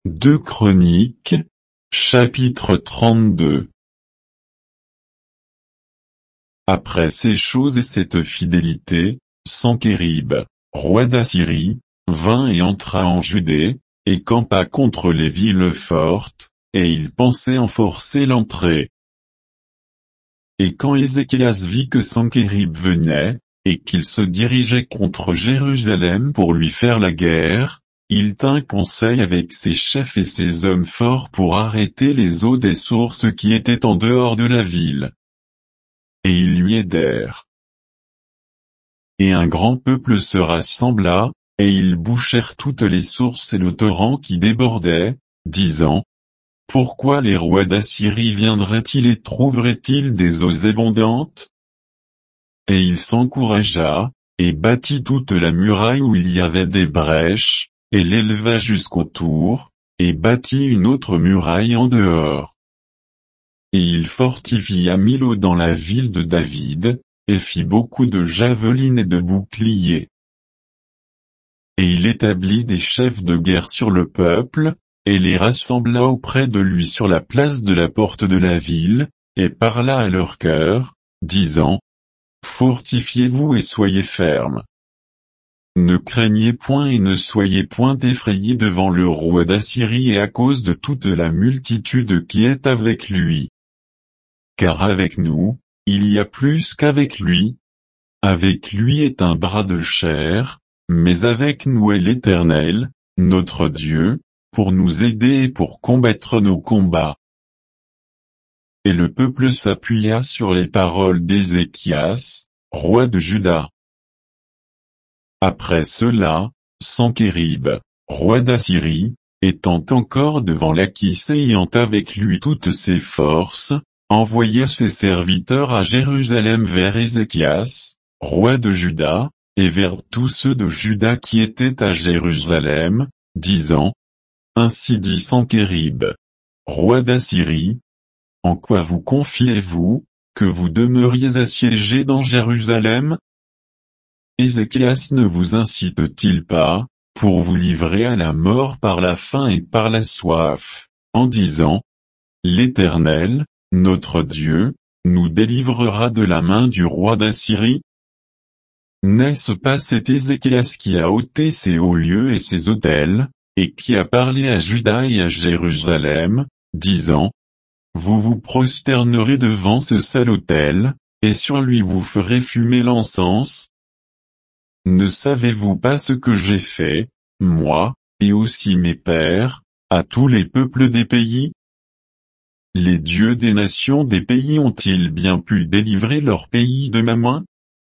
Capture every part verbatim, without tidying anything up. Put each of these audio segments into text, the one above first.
deux Chroniques, chapitre trente-deux. Après ces choses et cette fidélité, Sankérib, roi d'Assyrie, vint et entra en Judée, et campa contre les villes fortes, et il pensait en forcer l'entrée. Et quand Ézéchias vit que Sankérib venait, et qu'il se dirigeait contre Jérusalem pour lui faire la guerre, il tint conseil avec ses chefs et ses hommes forts pour arrêter les eaux des sources qui étaient en dehors de la ville. Et ils lui aidèrent. Et un grand peuple se rassembla, et ils bouchèrent toutes les sources et le torrent qui débordait, disant: Pourquoi les rois d'Assyrie viendraient-ils et trouveraient-ils des eaux abondantes? Et il s'encouragea, et bâtit toute la muraille où il y avait des brèches, et l'éleva jusqu'au tour, et bâtit une autre muraille en dehors. Et il fortifia Milo dans la ville de David, et fit beaucoup de javelines et de boucliers. Et il établit des chefs de guerre sur le peuple, et les rassembla auprès de lui sur la place de la porte de la ville, et parla à leur cœur, disant: Fortifiez-vous et soyez fermes. Ne craignez point et ne soyez point effrayés devant le roi d'Assyrie et à cause de toute la multitude qui est avec lui. Car avec nous, il y a plus qu'avec lui. Avec lui est un bras de chair, mais avec nous est l'Éternel, notre Dieu, pour nous aider et pour combattre nos combats. Et le peuple s'appuya sur les paroles d'Ézéchias, roi de Juda. Après cela, Sankérib, roi d'Assyrie, étant encore devant Lakhis et ayant avec lui toutes ses forces, envoya ses serviteurs à Jérusalem vers Ézéchias, roi de Juda, et vers tous ceux de Juda qui étaient à Jérusalem, disant: Ainsi dit Sankérib, roi d'Assyrie, en quoi vous confiez-vous, que vous demeuriez assiégés dans Jérusalem? Ézéchias ne vous incite-t-il pas, pour vous livrer à la mort par la faim et par la soif, en disant: L'Éternel, notre Dieu, nous délivrera de la main du roi d'Assyrie? N'est-ce pas cet Ézéchias qui a ôté ses hauts lieux et ses autels, et qui a parlé à Juda et à Jérusalem, disant: Vous vous prosternerez devant ce seul autel, et sur lui vous ferez fumer l'encens? Ne savez-vous pas ce que j'ai fait, moi, et aussi mes pères, à tous les peuples des pays? Les dieux des nations des pays ont-ils bien pu délivrer leur pays de ma main?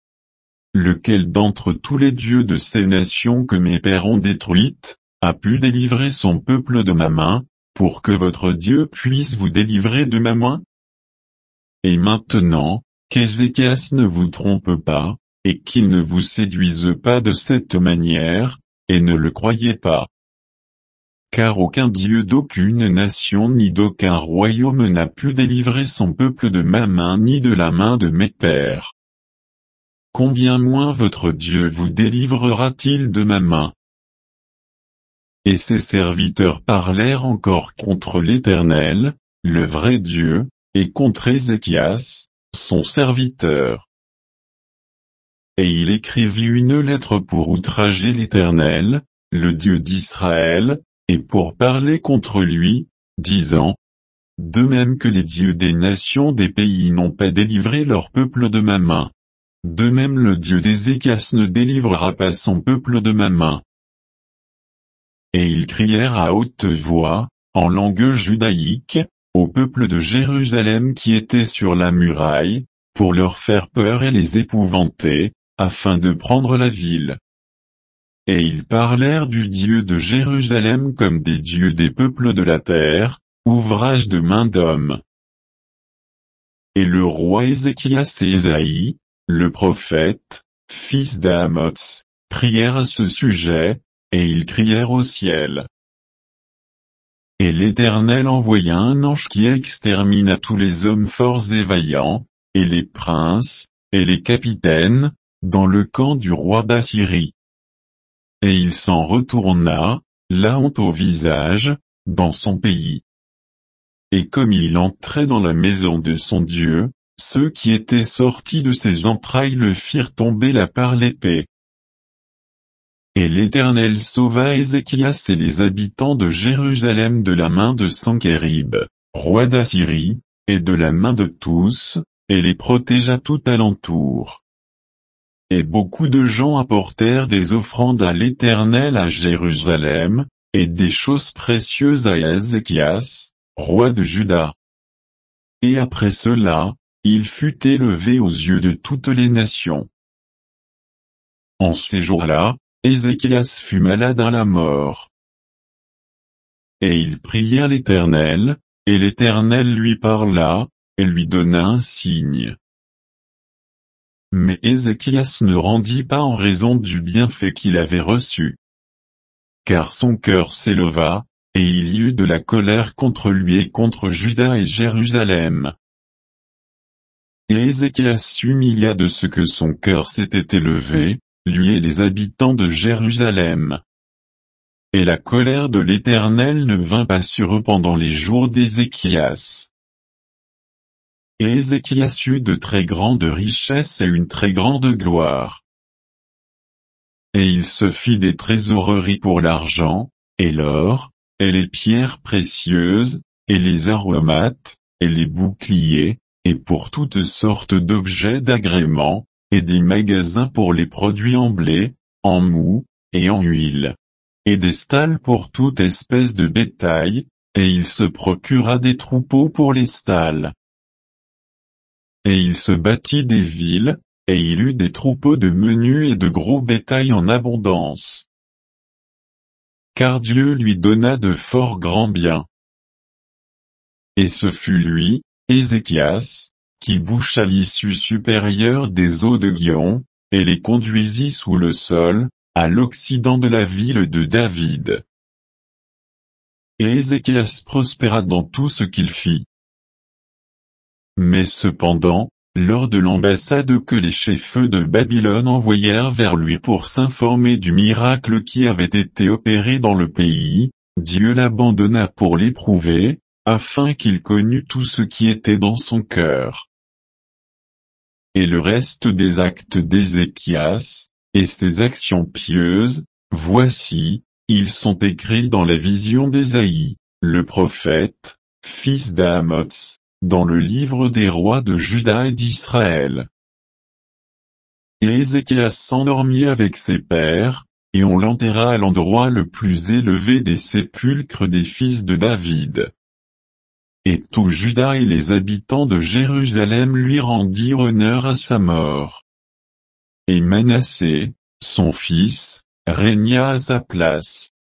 Lequel d'entre tous les dieux de ces nations que mes pères ont détruites, a pu délivrer son peuple de ma main, pour que votre Dieu puisse vous délivrer de ma main? Et maintenant, qu'Ézéchias ne vous trompe pas, et qu'il ne vous séduise pas de cette manière, et ne le croyez pas. Car aucun Dieu d'aucune nation ni d'aucun royaume n'a pu délivrer son peuple de ma main ni de la main de mes pères. Combien moins votre Dieu vous délivrera-t-il de ma main? Et ses serviteurs parlèrent encore contre l'Éternel, le vrai Dieu, et contre Ézéchias, son serviteur. Et il écrivit une lettre pour outrager l'Éternel, le Dieu d'Israël, et pour parler contre lui, disant: De même que les dieux des nations des pays n'ont pas délivré leur peuple de ma main, de même le Dieu d'Ézéchias ne délivrera pas son peuple de ma main. Et ils crièrent à haute voix, en langue judaïque, au peuple de Jérusalem qui était sur la muraille, pour leur faire peur et les épouvanter, afin de prendre la ville. Et ils parlèrent du Dieu de Jérusalem comme des dieux des peuples de la terre, ouvrage de main d'homme. Et le roi Ézéchias et Ésaïe, le prophète, fils d'Amoz, prièrent à ce sujet, et ils crièrent au ciel. Et l'Éternel envoya un ange qui extermina tous les hommes forts et vaillants, et les princes, et les capitaines, dans le camp du roi d'Assyrie. Et il s'en retourna, la honte au visage, dans son pays. Et comme il entrait dans la maison de son Dieu, ceux qui étaient sortis de ses entrailles le firent tomber là par l'épée. Et l'Éternel sauva Ézéchias et les habitants de Jérusalem de la main de Sankérib, roi d'Assyrie, et de la main de tous, et les protégea tout alentour. Et beaucoup de gens apportèrent des offrandes à l'Éternel à Jérusalem, et des choses précieuses à Ézéchias, roi de Juda. Et après cela, il fut élevé aux yeux de toutes les nations. En ces jours-là, Ézéchias fut malade à la mort. Et il pria l'Éternel, et l'Éternel lui parla, et lui donna un signe. Mais Ézéchias ne rendit pas en raison du bienfait qu'il avait reçu. Car son cœur s'éleva, et il y eut de la colère contre lui et contre Juda et Jérusalem. Et Ézéchias s'humilia de ce que son cœur s'était élevé, lui et les habitants de Jérusalem. Et la colère de l'Éternel ne vint pas sur eux pendant les jours d'Ézéchias. Et Ézéchias eut de très grandes richesses et une très grande gloire. Et il se fit des trésoreries pour l'argent, et l'or, et les pierres précieuses, et les aromates, et les boucliers, et pour toutes sortes d'objets d'agrément, et des magasins pour les produits en blé, en mou, et en huile. Et des stalles pour toute espèce de bétail, et il se procura des troupeaux pour les stalles. Et il se bâtit des villes, et il eut des troupeaux de menu et de gros bétail en abondance. Car Dieu lui donna de fort grands biens. Et ce fut lui, Ézéchias, qui boucha l'issue supérieure des eaux de Gihon, et les conduisit sous le sol, à l'occident de la ville de David. Et Ézéchias prospéra dans tout ce qu'il fit. Mais cependant, lors de l'ambassade que les chefs de Babylone envoyèrent vers lui pour s'informer du miracle qui avait été opéré dans le pays, Dieu l'abandonna pour l'éprouver, afin qu'il connût tout ce qui était dans son cœur. Et le reste des actes d'Ézéchias, et ses actions pieuses, voici, ils sont écrits dans la vision d'Ésaïe, le prophète, fils d'Amoz, dans le livre des rois de Juda et d'Israël. Et Ézéchias s'endormit avec ses pères, et on l'enterra à l'endroit le plus élevé des sépulcres des fils de David. Et tout Juda et les habitants de Jérusalem lui rendirent honneur à sa mort. Et Manassé, son fils, régna à sa place.